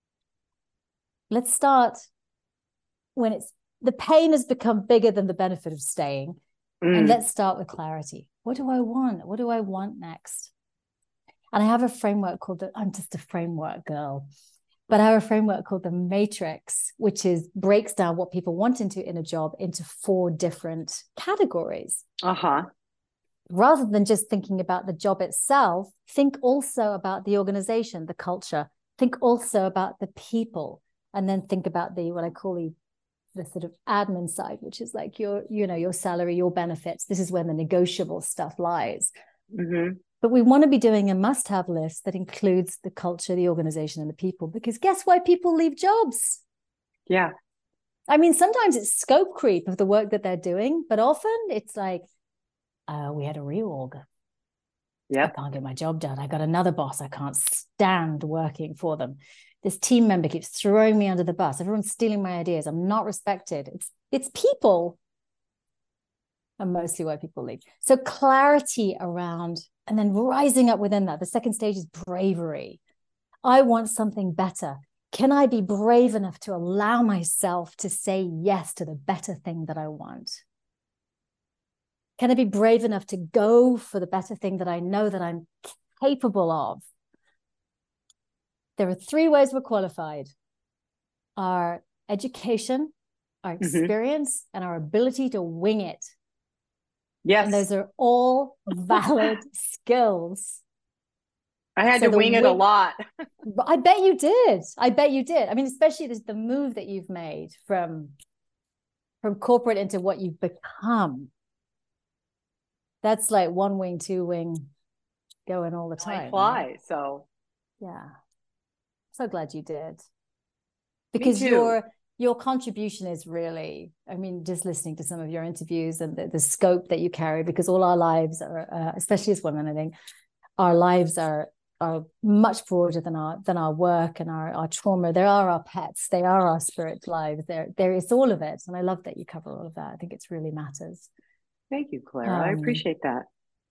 Speaker 2: Let's start when it's the pain has become bigger than the benefit of staying. Mm. And let's start with clarity. What do I want? What do I want next? And I have a framework called the, I'm just a framework girl, but I have a framework called the Matrix, which is breaks down what people want into in a job into four different categories.
Speaker 3: Uh-huh.
Speaker 2: Rather than just thinking about the job itself, think also about the organization, the culture. Think also about the people. And then think about the, what I call the, the sort of admin side, which is like your, you know, your salary, your benefits. This is where the negotiable stuff lies.
Speaker 3: Mm-hmm.
Speaker 2: But we want to be doing a must-have list that includes the culture, the organization, and the people, because guess why people leave jobs?
Speaker 3: Yeah.
Speaker 2: I mean, sometimes it's scope creep of the work that they're doing, but often it's like, uh, we had a reorg.
Speaker 3: Yeah.
Speaker 2: I can't get my job done. I got another boss. I can't stand working for them. This team member keeps throwing me under the bus. Everyone's stealing my ideas. I'm not respected. It's it's people, and mostly why people leave. So clarity around, and then rising up within that. The second stage is bravery. I want something better. Can I be brave enough to allow myself to say yes to the better thing that I want? Can I be brave enough to go for the better thing that I know that I'm capable of? There are three ways we're qualified: our education, our experience, mm-hmm. and our ability to wing it.
Speaker 3: Yes.
Speaker 2: And those are all valid skills.
Speaker 3: I had so to wing it a lot.
Speaker 2: I bet you did. I bet you did. I mean, especially this, the move that you've made from, from corporate into what you've become. That's like one wing, two wing going all the time.
Speaker 3: I fly,
Speaker 2: right?
Speaker 3: so.
Speaker 2: Yeah. So glad you did. Because your your contribution is really, I mean, just listening to some of your interviews and the, the scope that you carry, because all our lives are, uh, especially as women, I think, our lives are are much broader than our than our work and our, our trauma. They are our pets. They are our spirit lives. There, there is all of it. And I love that you cover all of that. I think it's really matters.
Speaker 3: Thank you, Clara.
Speaker 2: Um,
Speaker 3: I appreciate that.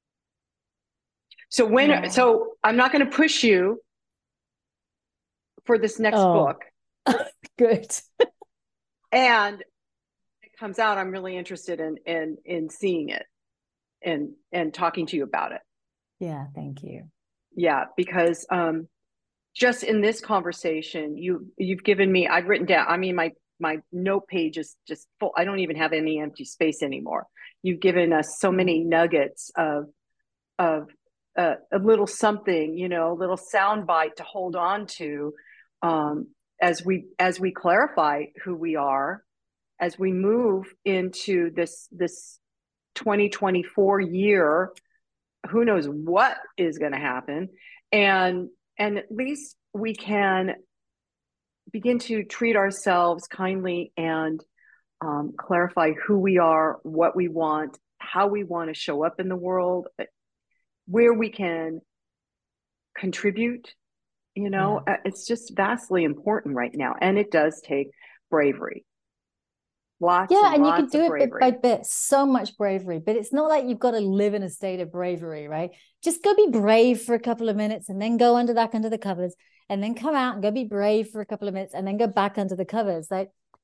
Speaker 3: So when,
Speaker 2: yeah.
Speaker 3: so I'm not going to push you for this next
Speaker 2: oh.
Speaker 3: book.
Speaker 2: Good.
Speaker 3: And it comes out, I'm really interested in in in seeing it and and talking to you about it.
Speaker 2: Yeah, thank you.
Speaker 3: Yeah, because um just in this conversation, you you've given me, I've written down, I mean, my my note page is just full. I don't even have any empty space anymore. You've given us so many nuggets of of uh, a little something, you know, a little soundbite to hold on to. Um, as we as we clarify who we are, as we move into this this twenty twenty-four year, who knows what is going to happen, and and at least we can begin to treat ourselves kindly and um, clarify who we are, what we want, how we want to show up in the world, where we can contribute. You know, yeah. It's just vastly important right now. And it does take bravery. Lots
Speaker 2: yeah,
Speaker 3: and,
Speaker 2: and
Speaker 3: lots
Speaker 2: you can do it
Speaker 3: bravery.
Speaker 2: bit by bit. So much bravery. But it's not like you've got to live in a state of bravery, right? Just go be brave for a couple of minutes and then go under back under the covers and then come out and go be brave for a couple of minutes and then go back under the covers. Like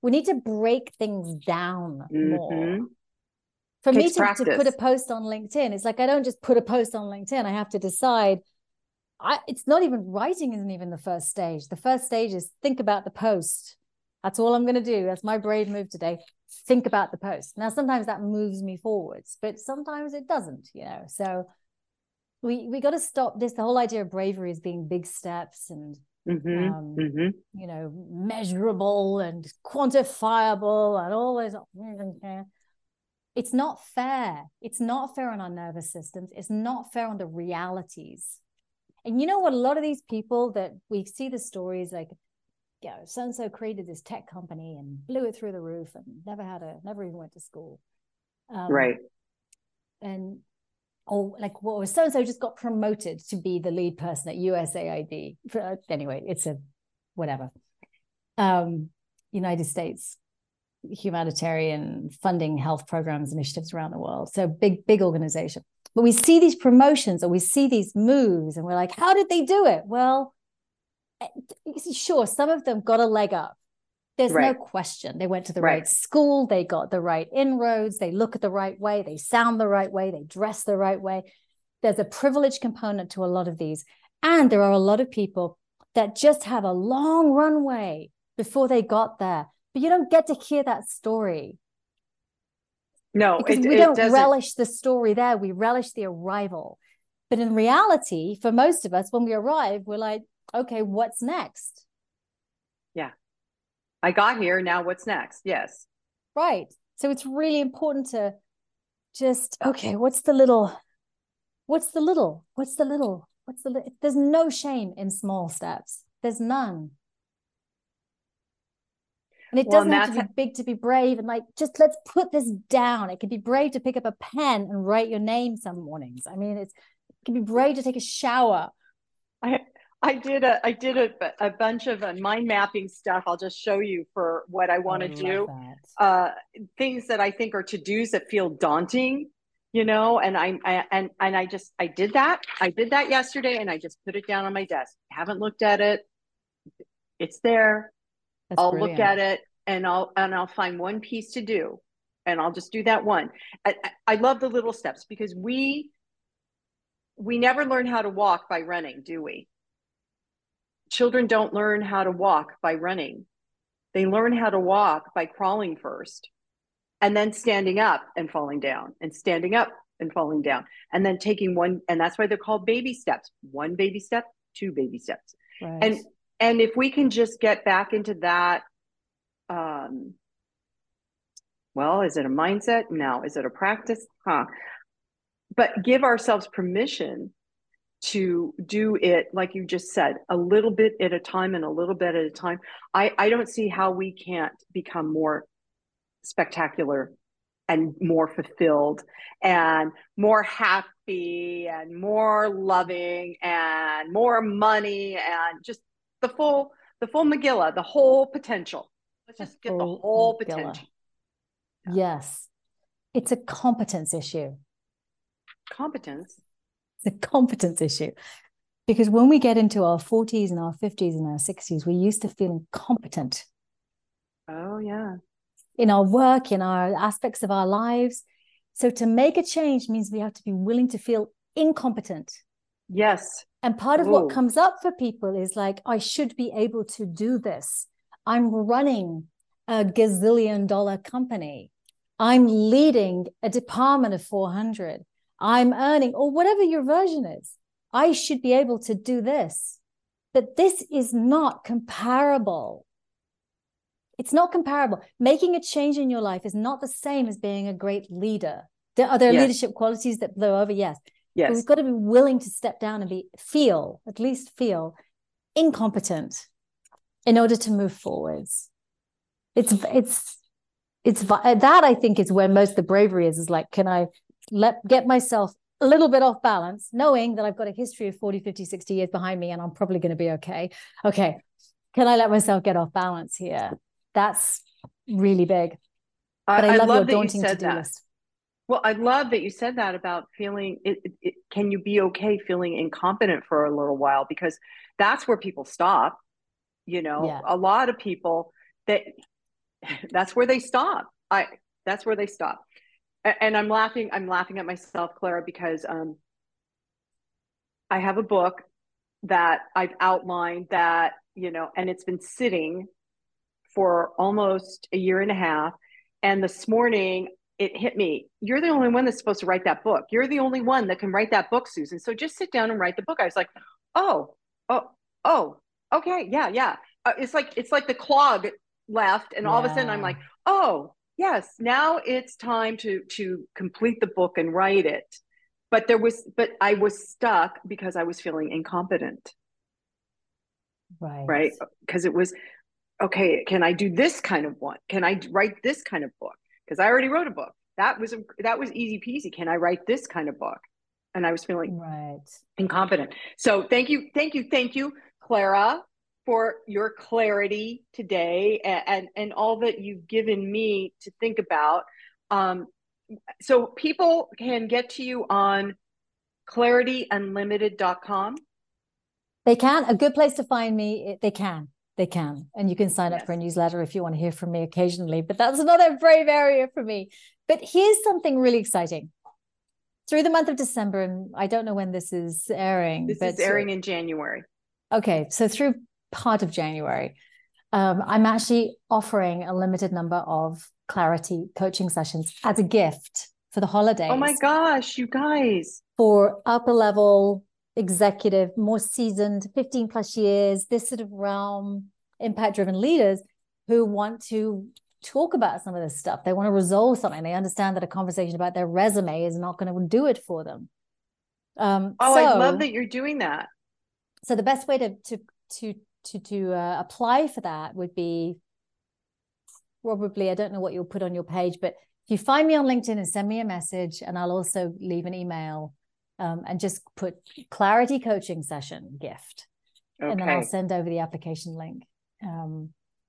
Speaker 2: We need to break things down
Speaker 3: Mm-hmm.
Speaker 2: more. For
Speaker 3: Takes
Speaker 2: me to, to put a
Speaker 3: practice.
Speaker 2: post on LinkedIn, it's like I don't just put a post on LinkedIn. I have to decide. I, it's not even writing isn't even the first stage. The first stage is think about the post. That's all I'm going to do. That's my brave move today. Think about the post. Now, sometimes that moves me forwards, but sometimes it doesn't, you know. So we we got to stop this. The whole idea of bravery is being big steps and
Speaker 3: Mm-hmm.
Speaker 2: um,
Speaker 3: Mm-hmm.
Speaker 2: you know, measurable and quantifiable and all those. It's not fair. It's not fair on our nervous systems. It's not fair on the realities. And you know what? A lot of these people that we see the stories like, you know, so-and-so created this tech company and blew it through the roof and never had a, never even went to school. Um,
Speaker 3: Right.
Speaker 2: And, or like, well, so-and-so just got promoted to be the lead person at U S A I D. Anyway, it's a, whatever. Um, United States humanitarian funding health programs, initiatives around the world. So big, big organization. But we see these promotions or we see these moves and we're like, how did they do it? Well, sure, some of them got a leg up. There's right. no question. They went to the right. right school. They got the right inroads. They look at the right way. They sound the right way. They dress the right way. There's a privilege component to a lot of these. And there are a lot of people that just have a long runway before they got there. But you don't get to hear that story.
Speaker 3: No,
Speaker 2: because
Speaker 3: it,
Speaker 2: we
Speaker 3: it
Speaker 2: don't
Speaker 3: doesn't.
Speaker 2: relish the story there. We relish the arrival. But in reality, for most of us, when we arrive, we're like, okay, what's next?
Speaker 3: Yeah. I got here. Now what's next? Yes.
Speaker 2: Right. So it's really important to just, okay, what's the little, what's the little, what's the little, what's the little, there's no shame in small steps. There's none. And it doesn't well, and have to be big to be brave. And like, just let's put this down. It can be brave to pick up a pen and write your name some mornings. I mean, it's, it can be brave to take a shower.
Speaker 3: I I did a I did a, a bunch of uh, mind mapping stuff. I'll just show you for what I want to oh, do. Uh, things that I think are to dos that feel daunting, you know. And I, I and and I just I did that. I did that yesterday, and I just put it down on my desk. Haven't looked at it. It's there. That's I'll brilliant. Look at it, and I'll and I'll find one piece to do, and I'll just do that one. I, I love the little steps because we we never learn how to walk by running, do we? Children don't learn how to walk by running. They learn how to walk by crawling first, and then standing up and falling down, and standing up and falling down, and then taking one. And that's why they're called baby steps. One baby step, two baby steps, right. and. And if we can just get back into that, um, well, is it a mindset? No. Is it a practice? Huh. But give ourselves permission to do it, like you just said, a little bit at a time and a little bit at a time. I, I don't see how we can't become more spectacular and more fulfilled and more happy and more loving and more money and just the full, the full Megillah, the whole potential. Let's just get the whole Megillah. Potential.
Speaker 2: Yes. It's a competence issue.
Speaker 3: Competence?
Speaker 2: It's a competence issue. Because when we get into our forties and our fifties and our sixties, we're used to feeling competent.
Speaker 3: Oh, yeah.
Speaker 2: In our work, in our aspects of our lives. So to make a change means we have to be willing to feel incompetent.
Speaker 3: Yes.
Speaker 2: And part of Ooh. What comes up for people is like, I should be able to do this. I'm running a gazillion dollar company. I'm leading a department of four hundred. I'm earning, or whatever your version is. I should be able to do this. But this is not comparable. It's not comparable. Making a change in your life is not the same as being a great leader. There are there yes. leadership qualities that blow over? Yes.
Speaker 3: Yes.
Speaker 2: But we've got to be willing to step down and be feel, at least feel, incompetent in order to move forwards. It's it's it's that I think is where most of the bravery is. Is like, can I let get myself a little bit off balance, knowing that I've got a history of forty, fifty, sixty years behind me, and I'm probably going to be okay. Okay, can I let myself get off balance here? That's really big. But I, I love, I love your daunting to-do list.
Speaker 3: Well, I love that you said that about feeling, it, it, it, can you be okay feeling incompetent for a little while? Because that's where people stop. You know, yeah. a lot of people that, that's where they stop. I, that's where they stop. And I'm laughing, I'm laughing at myself, Clara, because um, I have a book that I've outlined that, you know, and it's been sitting for almost a year and a half. And this morning it hit me. You're the only one that's supposed to write that book. You're the only one that can write that book, Susan. So just sit down and write the book. I was like, oh, oh, oh, okay. Yeah, yeah. Uh, it's like, it's like the clog left. And all yeah. of a sudden I'm like, oh, yes, now it's time to, to complete the book and write it. But there was, but I was stuck because I was feeling incompetent.
Speaker 2: Right.
Speaker 3: Right. Because it was, okay, can I do this kind of one? Can I write this kind of book? Because I already wrote a book. That was, a, that was easy peasy. Can I write this kind of book? And I was feeling
Speaker 2: right.
Speaker 3: incompetent. So thank you, thank you, thank you, Clara, for your clarity today and, and, and all that you've given me to think about. Um, so people can get to you on clarity unlimited dot com.
Speaker 2: They can. A good place to find me, they can. They can. And you can sign yes. up for a newsletter if you want to hear from me occasionally, but that's another brave area for me. But here's something really exciting. Through the month of December, and I don't know when this is airing.
Speaker 3: This
Speaker 2: but
Speaker 3: is airing in January.
Speaker 2: Okay. So through part of January, um, I'm actually offering a limited number of Clarity coaching sessions as a gift for the holidays.
Speaker 3: Oh my gosh, you guys.
Speaker 2: For upper level executive, more seasoned, fifteen plus years, this sort of realm, impact driven leaders who want to talk about some of this stuff. They want to resolve something. They understand that a conversation about their resume is not going to do it for them. Um,
Speaker 3: oh,
Speaker 2: so,
Speaker 3: I love that you're doing that.
Speaker 2: So the best way to to to to to uh, apply for that would be probably, I don't know what you'll put on your page, but if you find me on LinkedIn and send me a message, and I'll also leave an email. Um, and just put Clarity coaching session gift. Okay. And then I'll send over the application link. Um,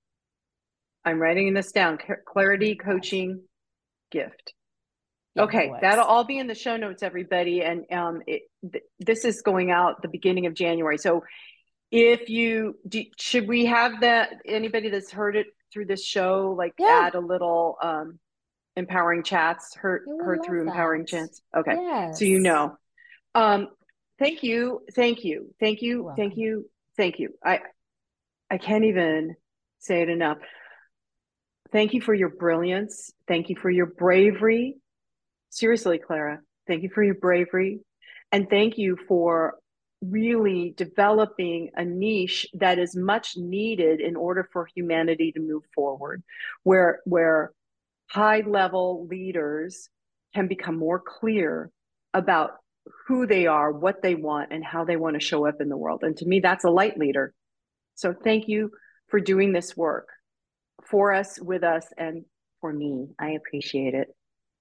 Speaker 3: I'm writing this down. Clarity coaching gift. Yeah, okay. That That'll all be in the show notes, everybody. And um, it, th this is going out the beginning of January. So if you, do, should we have that, anybody that's heard it through this show, like yeah. add a little um, empowering chats, heard, heard through that. Empowering chats? Okay. Yes. So you know. Um, thank you, thank you, thank you, thank you, thank you. I, I can't even say it enough. Thank you for your brilliance. Thank you for your bravery. Seriously, Clara, thank you for your bravery. And thank you for really developing a niche that is much needed in order for humanity to move forward, where, where high-level leaders can become more clear about who they are, what they want, and how they want to show up in the world. And to me, that's a light leader. So thank you for doing this work for us, with us, and for me. I appreciate it.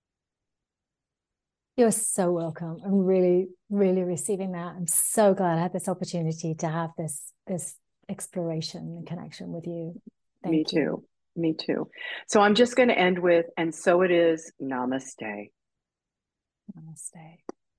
Speaker 2: You're so welcome. I'm really, really receiving that. I'm so glad I had this opportunity to have this, this exploration and connection with you. Thank
Speaker 3: me
Speaker 2: you.
Speaker 3: too. Me too. So I'm just going to end with, and so it is, namaste.
Speaker 2: Namaste.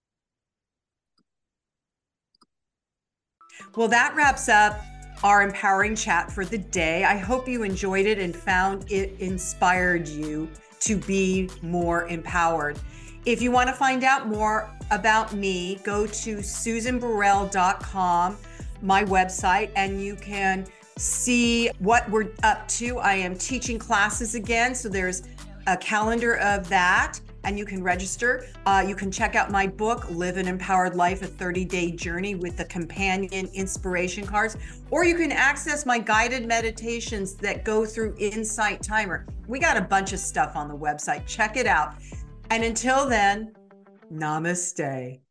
Speaker 1: Well, that wraps up our empowering chat for the day. I hope you enjoyed it and found it inspired you to be more empowered. If you want to find out more about me, go to susan burrell dot com, my website, and you can see what we're up to. I am teaching classes again, so there's a calendar of that. And you can register. Uh, you can check out my book, Live an Empowered Life, a thirty day journey with the companion inspiration cards, or you can access my guided meditations that go through Insight Timer. We got a bunch of stuff on the website. Check it out. And until then, namaste.